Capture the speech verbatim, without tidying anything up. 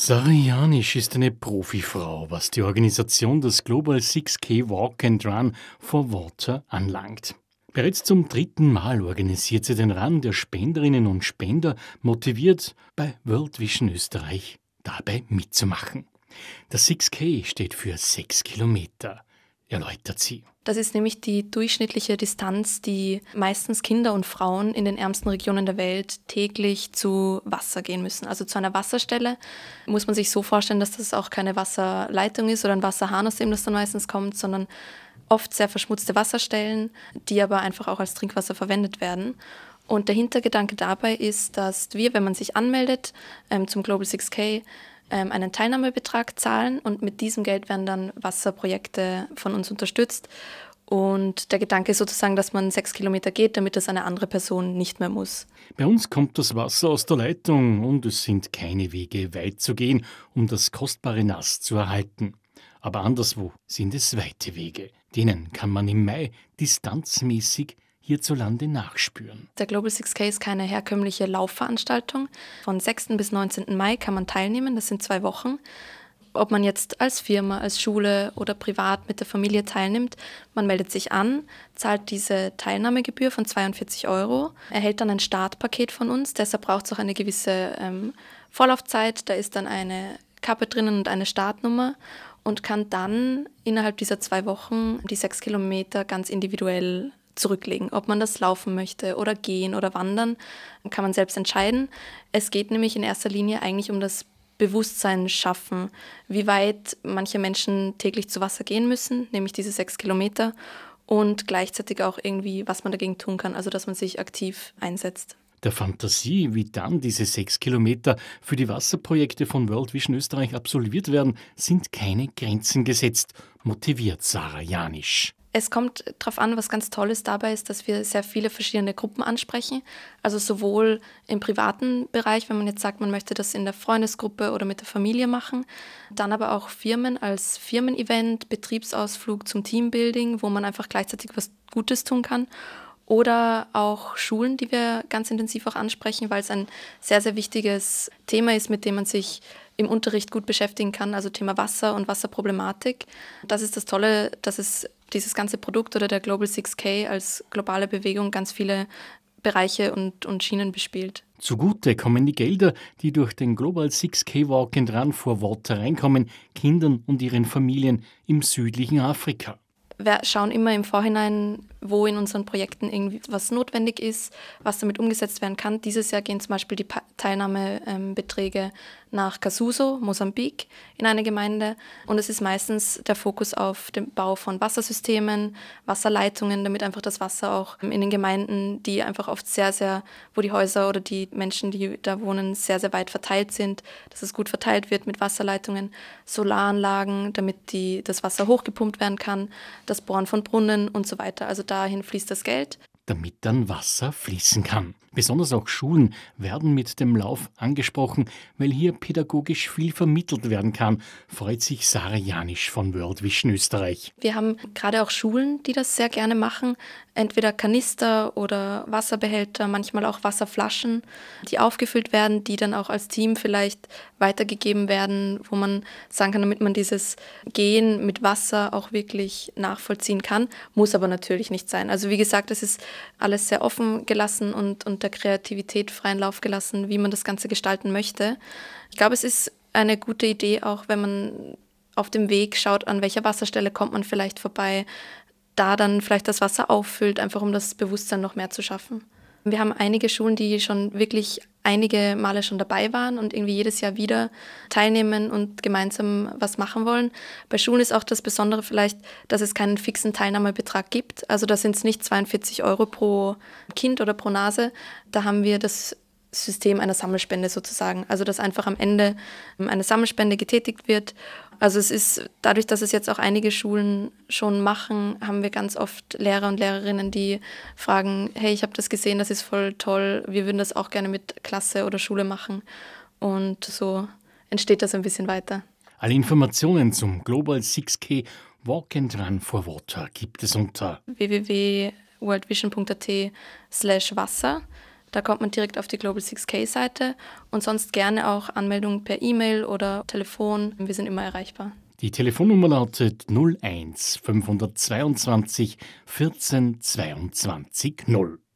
Sarah Janisch ist eine Profifrau, was die Organisation des Global six K Walk and Run for Water anlangt. Bereits zum dritten Mal organisiert sie den Run der Spenderinnen und Spender, motiviert, bei World Vision Österreich dabei mitzumachen. Der six K steht für sechs Kilometer, erläutert sie. Das ist nämlich die durchschnittliche Distanz, die meistens Kinder und Frauen in den ärmsten Regionen der Welt täglich zu Wasser gehen müssen. Also zu einer Wasserstelle muss man sich so vorstellen, dass das auch keine Wasserleitung ist oder ein Wasserhahn, aus dem das dann meistens kommt, sondern oft sehr verschmutzte Wasserstellen, die aber einfach auch als Trinkwasser verwendet werden. Und der Hintergedanke dabei ist, dass wir, wenn man sich anmeldet ähm, zum Global six K, einen Teilnahmebetrag zahlen und mit diesem Geld werden dann Wasserprojekte von uns unterstützt. Und der Gedanke ist sozusagen, dass man sechs Kilometer geht, damit das eine andere Person nicht mehr muss. Bei uns kommt das Wasser aus der Leitung und es sind keine Wege weit zu gehen, um das kostbare Nass zu erhalten. Aber anderswo sind es weite Wege. Denen kann man im Mai distanzmäßig hierzulande nachspüren. Der Global six K ist keine herkömmliche Laufveranstaltung. Von sechsten bis neunzehnten Mai kann man teilnehmen, das sind zwei Wochen. Ob man jetzt als Firma, als Schule oder privat mit der Familie teilnimmt, man meldet sich an, zahlt diese Teilnahmegebühr von zweiundvierzig Euro, erhält dann ein Startpaket von uns, deshalb braucht es auch eine gewisse ähm, Vorlaufzeit, da ist dann eine Kappe drinnen und eine Startnummer und kann dann innerhalb dieser zwei Wochen die sechs Kilometer ganz individuell zurücklegen. Ob man das laufen möchte oder gehen oder wandern, kann man selbst entscheiden. Es geht nämlich in erster Linie eigentlich um das Bewusstsein schaffen, wie weit manche Menschen täglich zu Wasser gehen müssen, nämlich diese sechs Kilometer und gleichzeitig auch irgendwie, was man dagegen tun kann, also dass man sich aktiv einsetzt. Der Fantasie, wie dann diese sechs Kilometer für die Wasserprojekte von World Vision Österreich absolviert werden, sind keine Grenzen gesetzt, motiviert Sarah Janisch. Es kommt darauf an, was ganz toll ist dabei ist, dass wir sehr viele verschiedene Gruppen ansprechen. Also sowohl im privaten Bereich, wenn man jetzt sagt, man möchte das in der Freundesgruppe oder mit der Familie machen. Dann aber auch Firmen als Firmen-Event, Betriebsausflug zum Teambuilding, wo man einfach gleichzeitig was Gutes tun kann. Oder auch Schulen, die wir ganz intensiv auch ansprechen, weil es ein sehr, sehr wichtiges Thema ist, mit dem man sich im Unterricht gut beschäftigen kann, also Thema Wasser und Wasserproblematik. Das ist das Tolle, dass es dieses ganze Produkt oder der Global six K als globale Bewegung ganz viele Bereiche und, und Schienen bespielt. Zugute kommen die Gelder, die durch den Global six K Walk and Run for Water reinkommen, Kindern und ihren Familien im südlichen Afrika. Wir schauen immer im Vorhinein, wo in unseren Projekten irgendwie was notwendig ist, was damit umgesetzt werden kann. Dieses Jahr gehen zum Beispiel die Teilnahmebeträge nach Kasuso, Mosambik, in eine Gemeinde. Und es ist meistens der Fokus auf den Bau von Wassersystemen, Wasserleitungen, damit einfach das Wasser auch in den Gemeinden, die einfach oft sehr, sehr, wo die Häuser oder die Menschen, die da wohnen, sehr, sehr weit verteilt sind, dass es gut verteilt wird mit Wasserleitungen, Solaranlagen, damit die, das Wasser hochgepumpt werden kann, das Bohren von Brunnen und so weiter. Also dahin fließt das Geld. Damit dann Wasser fließen kann. Besonders auch Schulen werden mit dem Lauf angesprochen, weil hier pädagogisch viel vermittelt werden kann, freut sich Sarah Janisch von World Vision Österreich. Wir haben gerade auch Schulen, die das sehr gerne machen, entweder Kanister oder Wasserbehälter, manchmal auch Wasserflaschen, die aufgefüllt werden, die dann auch als Team vielleicht weitergegeben werden, wo man sagen kann, damit man dieses Gehen mit Wasser auch wirklich nachvollziehen kann, muss aber natürlich nicht sein. Also wie gesagt, es ist alles sehr offen gelassen und, und der Kreativität freien Lauf gelassen, wie man das Ganze gestalten möchte. Ich glaube, es ist eine gute Idee, auch wenn man auf dem Weg schaut, an welcher Wasserstelle kommt man vielleicht vorbei, da dann vielleicht das Wasser auffüllt, einfach um das Bewusstsein noch mehr zu schaffen. Wir haben einige Schulen, die schon wirklich einige Male schon dabei waren und irgendwie jedes Jahr wieder teilnehmen und gemeinsam was machen wollen. Bei Schulen ist auch das Besondere vielleicht, dass es keinen fixen Teilnahmebetrag gibt. Also da sind es nicht zweiundvierzig Euro pro Kind oder pro Nase. Da haben wir das System einer Sammelspende sozusagen. Also dass einfach am Ende eine Sammelspende getätigt wird. Also es ist dadurch, dass es jetzt auch einige Schulen schon machen, haben wir ganz oft Lehrer und Lehrerinnen, die fragen, hey, ich habe das gesehen, das ist voll toll, wir würden das auch gerne mit Klasse oder Schule machen. Und so entsteht das ein bisschen weiter. Alle Informationen zum Global six K Walk and Run for Water gibt es unter w w w punkt worldvision punkt a t slash Wasser. Da kommt man direkt auf die Global six K Seite und sonst gerne auch Anmeldungen per E-Mail oder Telefon. Wir sind immer erreichbar. Die Telefonnummer lautet null eins fünfhundertzweiundzwanzig vierzehn zweiundzwanzig null.